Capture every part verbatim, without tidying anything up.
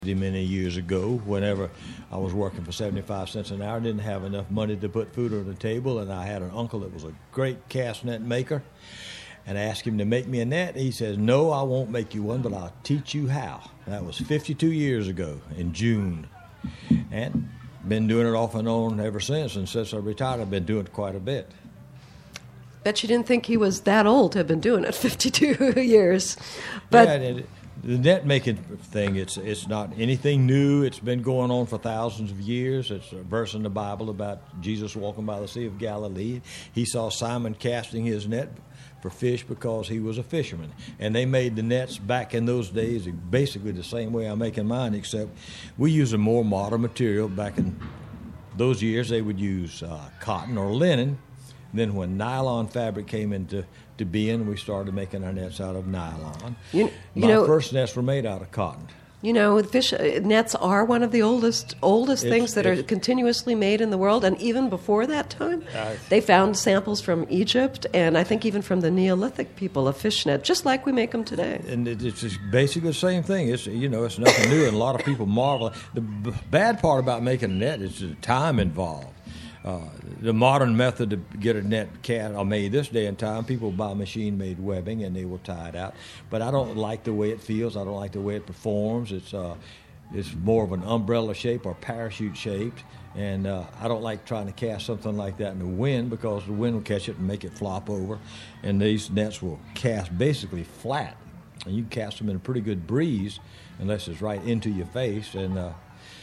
many years ago, whenever I was working for seventy-five cents an hour, didn't have enough money to put food on the table, and I had an uncle that was a great cast net maker, and I asked him to make me a net. He says, "No, I won't make you one, but I'll teach you how." That was fifty-two years ago in June, and been doing it off and on ever since, and since I retired, I've been doing it quite a bit. Bet you didn't think he was that old to have been doing it fifty-two years. But yeah, it, the net making thing, it's it's not anything new. It's been going on for thousands of years. It's a verse in the Bible about Jesus walking by the Sea of Galilee. He saw Simon casting his net for fish because he was a fisherman. And they made the nets back in those days basically the same way I'm making mine, except we use a more modern material. Back in those years, they would use uh, cotton or linen. Then when nylon fabric came into to being, we started making our nets out of nylon. You, you My know, first nets were made out of cotton. You know, fish uh, nets are one of the oldest oldest it's, things that are continuously made in the world, and even before that time, uh, they found samples from Egypt, and I think even from the Neolithic people of fishnet, just like we make them today. And it, it's just basically the same thing. It's you know, it's nothing new, and a lot of people marvel. The b- bad part about making a net is the time involved. Uh, the modern method to get a net cast or made this day and time, people buy machine-made webbing and they will tie it out. But I don't like the way it feels. I don't like the way it performs. It's uh, it's more of an umbrella shape or parachute shaped, and uh, I don't like trying to cast something like that in the wind because the wind will catch it and make it flop over. And these nets will cast basically flat, and you can cast them in a pretty good breeze unless it's right into your face. And uh,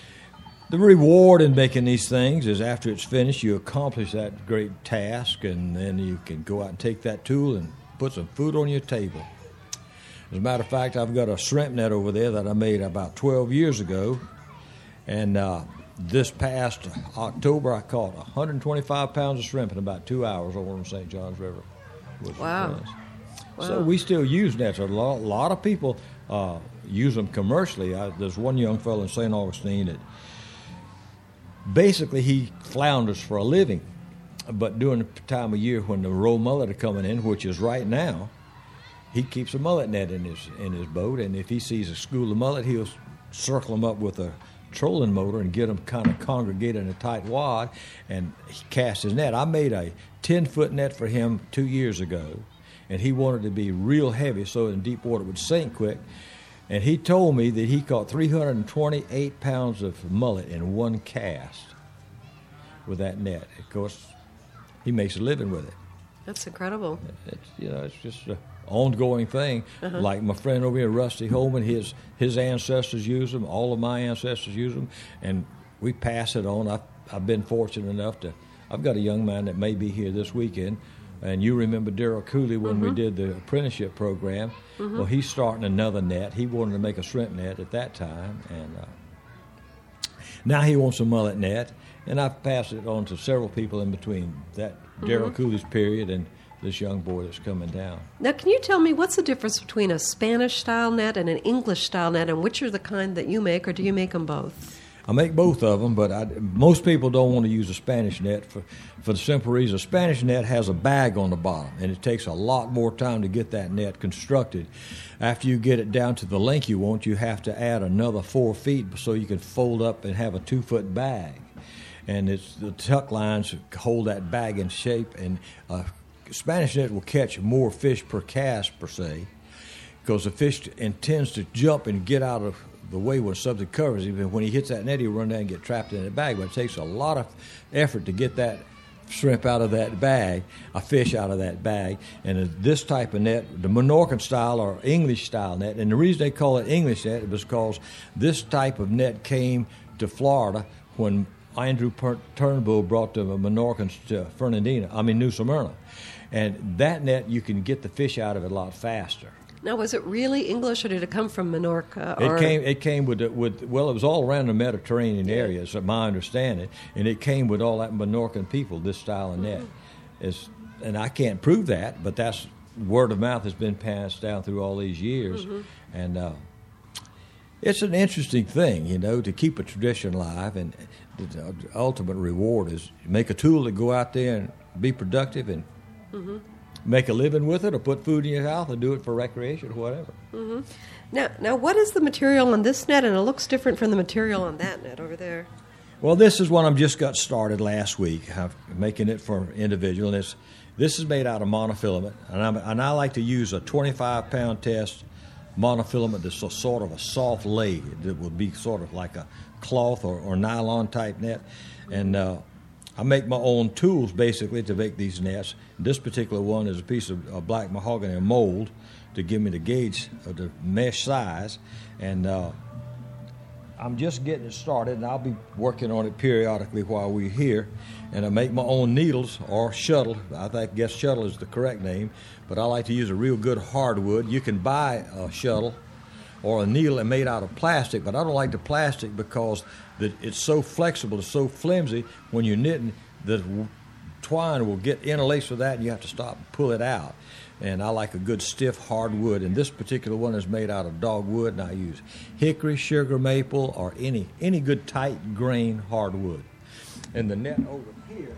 the reward in making these things is after it's finished, you accomplish that great task, and then you can go out and take that tool and put some food on your table. As a matter of fact, I've got a shrimp net over there that I made about twelve years ago, and uh, this past October I caught one hundred twenty-five pounds of shrimp in about two hours over on the Saint Johns River. Wow. wow. So we still use nets. A lot, a lot of people uh, use them commercially. I, there's one young fellow in Saint Augustine that basically, he flounders for a living, but during the time of year when the roe mullet are coming in, which is right now, he keeps a mullet net in his in his boat, and if he sees a school of mullet, he'll circle them up with a trolling motor and get them kind of congregated in a tight wad, and he casts his net. I made a ten-foot net for him two years ago, and he wanted to be real heavy so in deep water it would sink quick. And he told me that he caught three hundred twenty-eight pounds of mullet in one cast with that net. Of course, he makes a living with it. That's incredible. It's, you know, it's just an ongoing thing. Uh-huh. Like my friend over here, Rusty Holman, his his ancestors use them. All of my ancestors use them, and we pass it on. I've, I've been fortunate enough to. I've got a young man that may be here this weekend. And you remember Daryl Cooley when mm-hmm. we did the apprenticeship program. Mm-hmm. Well, he's starting another net. He wanted to make a shrimp net at that time. And uh, now he wants a mullet net. And I've passed it on to several people in between that mm-hmm. Daryl Cooley's period and this young boy that's coming down. Now, can you tell me what's the difference between a Spanish-style net and an English-style net, and which are the kind that you make, or do you make them both? I make both of them, but I, most people don't want to use a Spanish net for, for the simple reason a Spanish net has a bag on the bottom, and it takes a lot more time to get that net constructed. After you get it down to the length you want, you have to add another four feet so you can fold up and have a two-foot bag. And it's the tuck lines hold that bag in shape, and a Spanish net will catch more fish per cast, per se, because the fish intends to jump and get out of the way when something covers him. When he hits that net, he'll run down and get trapped in the bag. But it takes a lot of effort to get that shrimp out of that bag, a fish out of that bag. And this type of net, the Menorcan style or English style net, and the reason they call it English net is because this type of net came to Florida when Andrew Turnbull brought the Menorcans to Fernandina, I mean New Smyrna. And that net, you can get the fish out of it a lot faster. Now, was it really English, or did it come from Minorca? Or? It came. It came with with well, it was all around the Mediterranean area, is my understanding, and it came with all that Menorcan people. This style of net, mm-hmm. is, and I can't prove that, but that's word of mouth has been passed down through all these years, mm-hmm. and uh, it's an interesting thing, you know, to keep a tradition alive, and the ultimate reward is make a tool to go out there and be productive and. Mm-hmm. make a living with it, or put food in your mouth, or do it for recreation, or whatever. Mm-hmm. Now, now, what is the material on this net? And it looks different from the material on that net over there. Well, this is one I just got started last week. I'm making it for individual, and it's this is made out of monofilament, and, I'm, and I like to use a twenty-five pound test monofilament that's a, sort of a soft lay. It would be sort of like a cloth or, or nylon type net, and uh, I make my own tools basically to make these nets. This particular one is a piece of uh, black mahogany mold to give me the gauge of the mesh size, and uh, I'm just getting it started, and I'll be working on it periodically while we're here. And I make my own needles or shuttle. I think guess shuttle is the correct name, but I like to use a real good hardwood. You can buy a shuttle or a needle made out of plastic, but I don't like the plastic because the, it's so flexible, it's so flimsy. When you're knitting, the twine will get interlaced with that, and you have to stop and pull it out. And I like a good stiff hardwood, and this particular one is made out of dogwood, and I use hickory, sugar maple, or any any good tight grain hardwood. And the net over here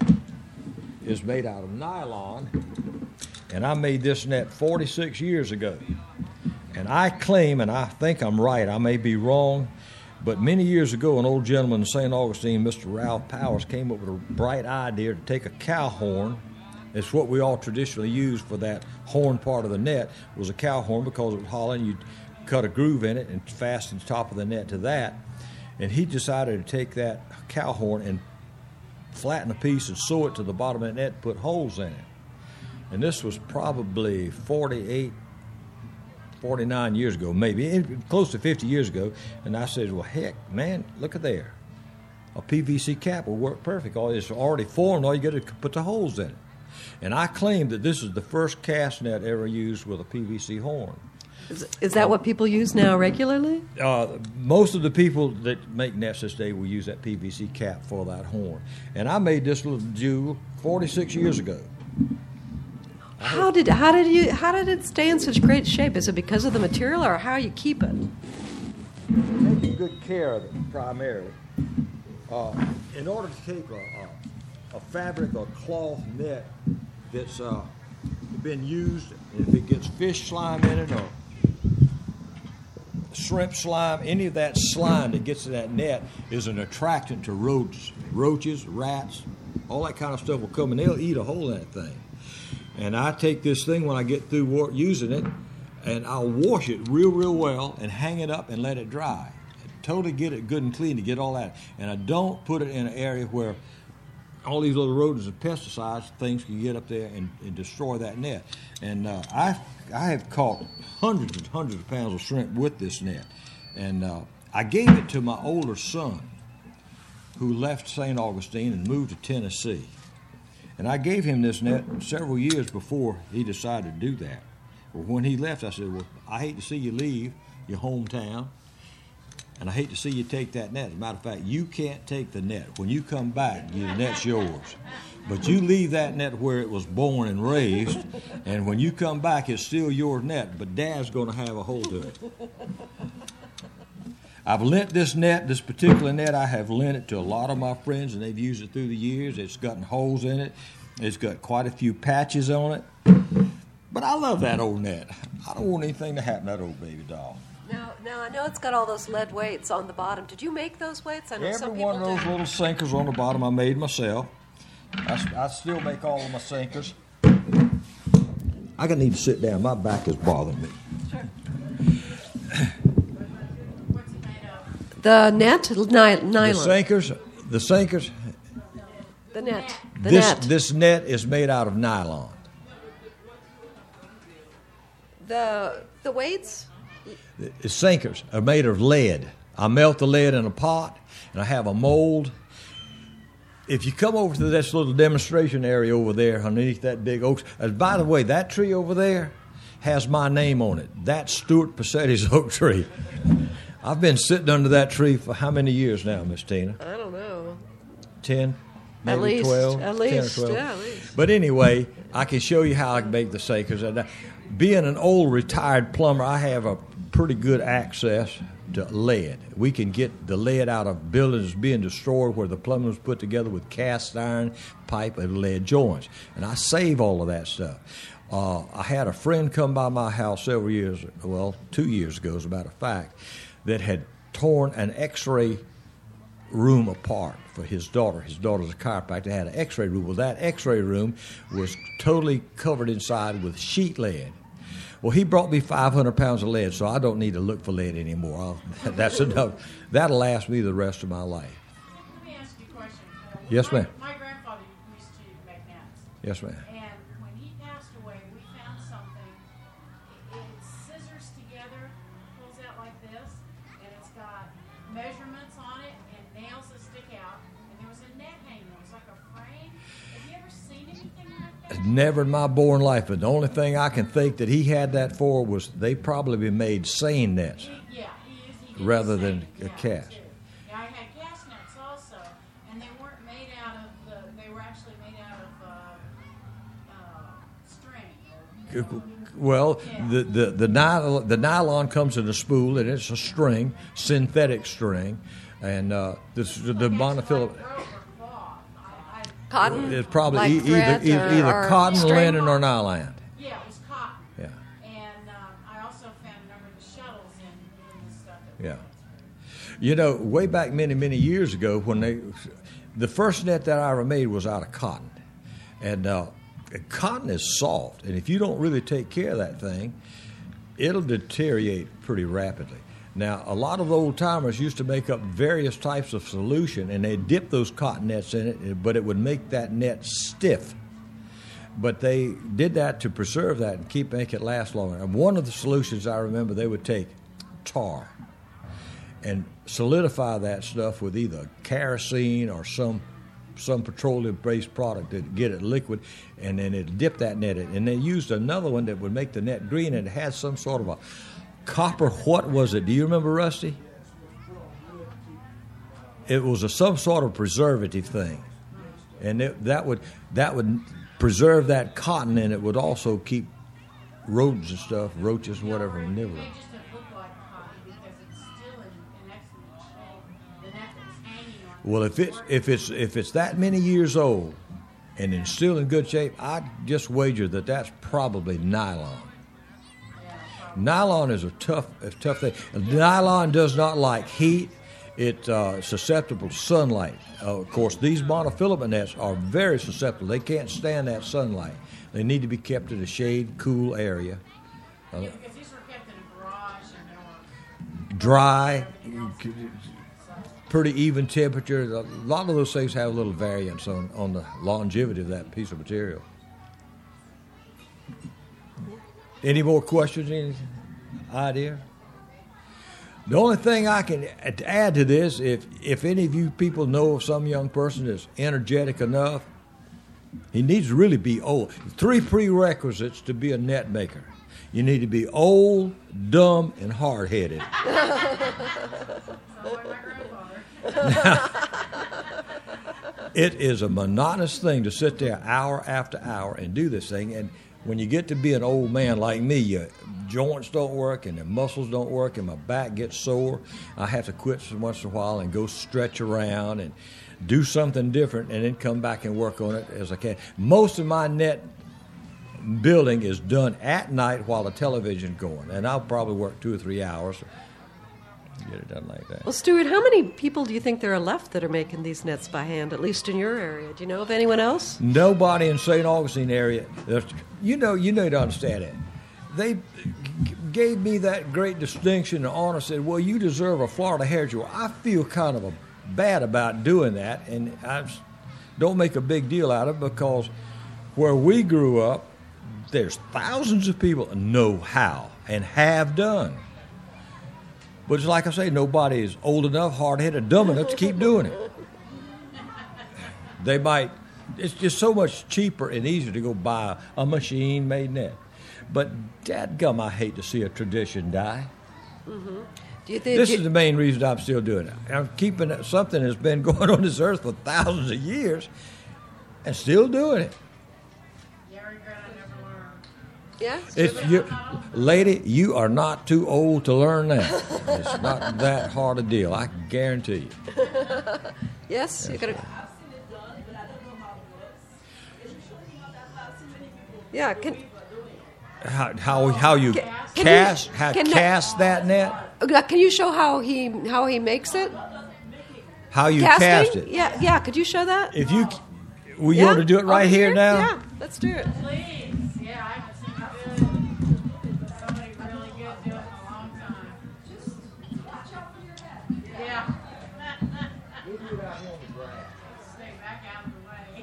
is made out of nylon, and I made this net forty-six years ago. And I claim, and I think I'm right, I may be wrong, but many years ago an old gentleman in Saint Augustine, Mister Ralph Powers, came up with a bright idea to take a cow horn. It's what we all traditionally use for that horn part of the net, was a cow horn, because it was hollow, and you'd cut a groove in it and fasten the top of the net to that. And he decided to take that cow horn and flatten a piece and sew it to the bottom of the net and put holes in it. And this was probably forty-eight, forty-nine years ago, maybe, close to fifty years ago. And I said, well, heck, man, look at there. A P V C cap will work perfect. It's already formed. All you got to put the holes in it. And I claim that this is the first cast net ever used with a P V C horn. Is, is that um, what people use now regularly? Uh, most of the people that make nets this day will use that P V C cap for that horn. And I made this little jewel forty-six years ago. How did how did you how did it stay in such great shape? Is it because of the material, or how you keep it? Taking good care of it primarily. Uh, in order to take a, a a fabric or cloth net that's uh, been used, if it gets fish slime in it or shrimp slime, any of that slime that gets in that net is an attractant to roaches, roaches, rats, all that kind of stuff will come, and they'll eat a hole in that thing. And I take this thing when I get through using it, and I'll wash it real, real well and hang it up and let it dry. Totally get it good and clean to get all that. And I don't put it in an area where all these little rodents and pesticides, things can get up there and, and destroy that net. And uh, I I have caught hundreds and hundreds of pounds of shrimp with this net. And uh, I gave it to my older son, who left Saint Augustine and moved to Tennessee. And I gave him this net several years before he decided to do that. Well, when he left, I said, well, I hate to see you leave your hometown, and I hate to see you take that net. As a matter of fact, you can't take the net. When you come back, the net's yours. But you leave that net where it was born and raised, and when you come back, it's still your net, but Dad's going to have a hold of it. I've lent this net, this particular net, I have lent it to a lot of my friends, and they've used it through the years. It's gotten holes in it. It's got quite a few patches on it. But I love that old net. I don't want anything to happen to that old baby doll. Now, now I know it's got all those lead weights on the bottom. Did you make those weights? I know Every some people one of those do. little sinkers on the bottom I made myself. I, I still make all of my sinkers. I gotta need to sit down. My back is bothering me. Sure. The net, Ny- nylon. The sinkers, the sinkers. The net. The this, net. This net is made out of nylon. The the weights. The sinkers are made of lead. I melt the lead in a pot, and I have a mold. If you come over to this little demonstration area over there underneath that big oak, and by the way, that tree over there has my name on it. That's Stuart Passetti's oak tree. I've been sitting under that tree for how many years now, Miss Tina? I don't know. Ten, maybe at least, twelve. At least, ten or twelve. yeah, at least. But anyway, I can show you how I can make the sinkers. And being an old retired plumber, I have a pretty good access to lead. We can get the lead out of buildings being destroyed where the plumbing was put together with cast iron pipe and lead joints. And I save all of that stuff. Uh, I had a friend come by my house several years, well, two years ago, as a matter of fact, that had torn an X-ray room apart for his daughter. His daughter's a chiropractor, had an X-ray room. Well, that X-ray room was totally covered inside with sheet lead. Well, he brought me five hundred pounds of lead, so I don't need to look for lead anymore. I'll, that's enough. That'll last me the rest of my life. Let me ask you a question. Uh, Yes, my, ma'am. My grandfather used to make nets. Yes, ma'am. And when he passed away, we found something. It, it scissors together, pulls out like this, and it's got measurements on it and nails that stick out. And there was a net hanging. It was like a frame. Have you ever seen anything like that? Never in my born life, but the only thing I can think that he had that for was they probably made seine nets. He, yeah, he used he did Rather the than same, a yeah, cast. too. Yeah, I had cast nets also, and they weren't made out of the. They were actually made out of uh, uh, string. Or, Well, Yeah. the, the, the, nylon, the nylon comes in a spool, and it's a string, synthetic string, and uh, this, the, the monofilament. Like rope or cloth. I, I, Cotton? It's probably like e- either, threads either, or- either or cotton, string? linen, or nylon. yeah, it was cotton. Yeah, And um, I also found a number of the shuttles in, in the stuff. That yeah. You know, way back many, many years ago, when they, the first net that I ever made was out of cotton, and uh, cotton is soft, and if you don't really take care of that thing, it'll deteriorate pretty rapidly. Now, a lot of old timers used to make up various types of solution, and they dip those cotton nets in it, but it would make that net stiff. But they did that to preserve that and keep make it last longer. And one of the solutions I remember, they would take tar and solidify that stuff with either kerosene or some some petroleum-based product to get it liquid, and then it dip that net in. And they used another one that would make the net green, and it had some sort of a copper. What was it? Do you remember, Rusty? It was a some sort of preservative thing, and it, that would that would preserve that cotton, and it would also keep rodents and stuff, roaches, whatever, They nibbling. just don't look like cotton because it's still in, in excellent shape. The net that was hanging on. Well, if it's if it's if it's that many years old and it's still in good shape, I'd just wager that that's probably nylon. Nylon is a tough, a tough thing. Nylon does not like heat. It's uh, susceptible to sunlight. Uh, of course, these monofilament nets are very susceptible. They can't stand that sunlight. They need to be kept in a shade, cool area. Yeah, because these were kept in a garage and they were Dry, pretty even temperature. A lot of those things have a little variance on, on the longevity of that piece of material. Any more questions? Any idea? The only thing I can add to this, if if any of you people know of some young person that's energetic enough, he needs to really be old. Three prerequisites to be a net maker. You need to be old, dumb, and hard-headed. so like my grandfather. It is a monotonous thing to sit there hour after hour and do this thing. And when you get to be an old man like me, your joints don't work and the muscles don't work and my back gets sore. I have to quit once in a while and go stretch around and do something different and then come back and work on it as I can. Most of my net building is done at night while the television's going, and I'll probably work two or three hours to get it done like that. Well, Stuart, how many people do you think there are left that are making these nets by hand, at least in your area? Do you know of anyone else? Nobody in Saint Augustine area. You know, you need to understand it. They g- gave me that great distinction and honor. Said, "Well, you deserve a Florida Heritage Award." I feel kind of a, bad about doing that, and I don't make a big deal out of it because where we grew up, there's thousands of people that know how and have done. But it's like I say, nobody is old enough, hard-headed, dumb enough to keep doing it. They might. It's just so much cheaper and easier to go buy a machine-made net. But dadgum, I hate to see a tradition die. Mm-hmm. Do you think This you, is the main reason I'm still doing it. I'm keeping it, something that's been going on this earth for thousands of years and still doing it. Yeah, I regret I never learned. yeah? It's you, lady, you are not too old to learn that. It's not that hard a deal, I can guarantee you. Yes? You're gonna, I've seen it done, but I don't know how it works. Can you show me how that how so many people yeah, do can, it, but doing how how, how you Can- can cast you- how can that- cast that net? Uh, Can you show how he how he makes it? How you Casting? cast it? Yeah, yeah. Could you show that? If you, well, you yeah? want to do it right Over here now? Yeah, let's do it. Please. Yeah, I haven't seen you good. Somebody really good do it in a long time. Yeah. Stay back out of the way.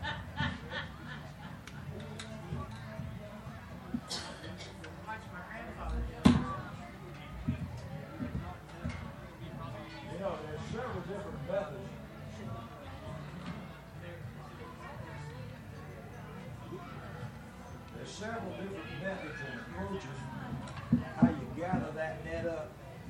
Watch my grandfather do it. You know, there's several different methods. There's several different methods and approaches how you gather that net up.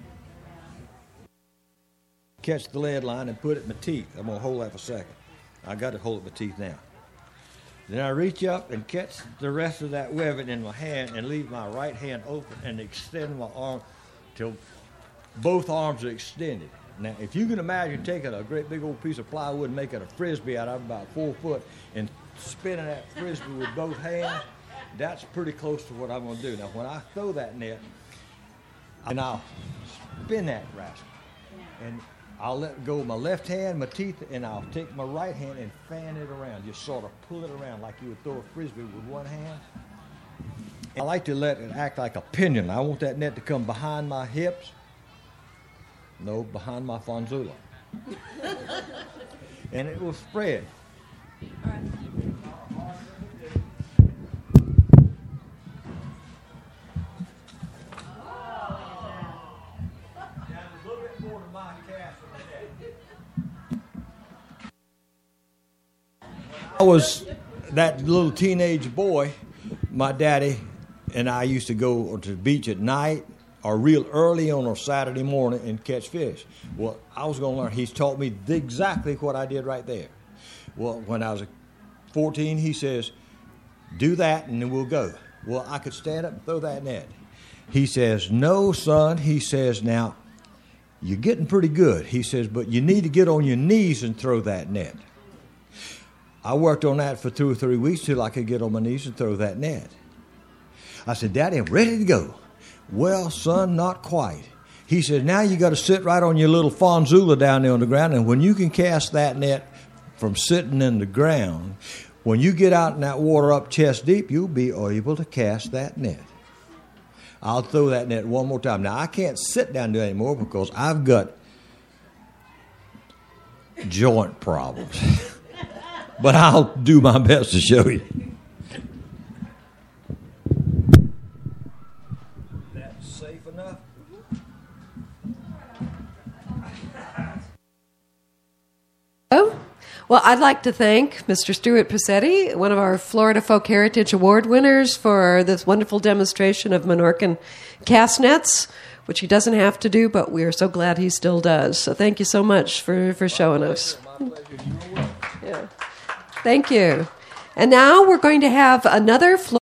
Catch the lead line and put it in my teeth. I'm gonna hold that for a second. I got to hold it with my teeth now. Then I reach up and catch the rest of that webbing in my hand and leave my right hand open and extend my arm till both arms are extended. Now, if you can imagine taking a great big old piece of plywood and making a frisbee out of it about four foot and spinning that frisbee with both hands, that's pretty close to what I'm going to do. Now, when I throw that net, and I'll spin that rascal, and I'll let go of my left hand, my teeth, and I'll take my right hand and fan it around, just sort of pull it around like you would throw a frisbee with one hand. I like to let it act like a pinion. I want that net to come behind my hips. No, behind my fonzula. And it will spread. I was that little teenage boy, my daddy and I used to go to the beach at night or real early on a Saturday morning and catch fish. Well, I was going to learn. He's taught me exactly what I did right there. Well, when I was fourteen, he says, do that and then we'll go. Well, I could stand up and throw that net. He says, no, son. He says, now, you're getting pretty good. He says, but you need to get on your knees and throw that net. I worked on that for two or three weeks till I could get on my knees and throw that net. I said, Daddy, I'm ready to go. Well, son, not quite. He said, now you got to sit right on your little fonzula down there on the ground, and when you can cast that net from sitting in the ground, when you get out in that water up chest deep, you'll be able to cast that net. I'll throw that net one more time. Now, I can't sit down there anymore because I've got joint problems. But I'll do my best to show you. That's safe enough. Oh, well, I'd like to thank Mister Stuart Passetti, one of our Florida Folk Heritage Award winners, for this wonderful demonstration of Menorcan cast nets, which he doesn't have to do, but we are so glad he still does. So thank you so much for, for showing us. My pleasure. You're welcome. Yeah. Thank you. And now we're going to have another Florida